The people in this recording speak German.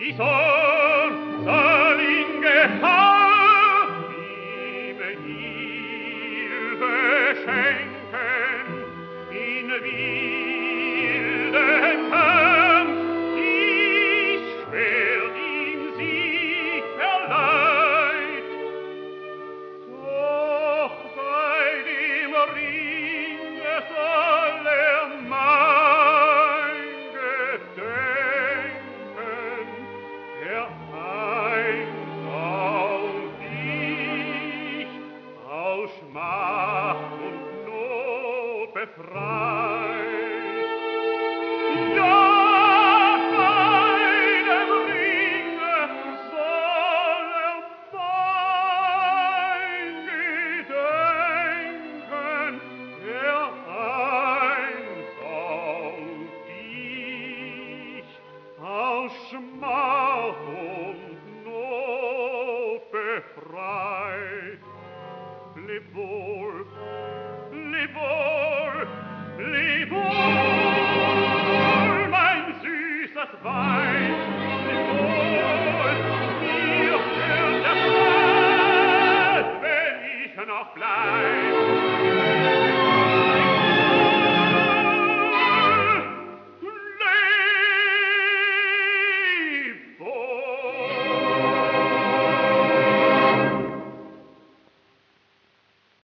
Sohn soll ihn gehauen, ihm Hilfe schenken, in wilden Kampf, dies Schwert ihm sie verleiht. Doch bei dem Ringe soll mein Gedenken, der einst auf dich aus Schmach und Not befreit. Ja, bei dem Ringe soll mein Gedenken, der einst auf dich aus Schmach und Not befreit. Leb wohl, leb wohl, leb wohl.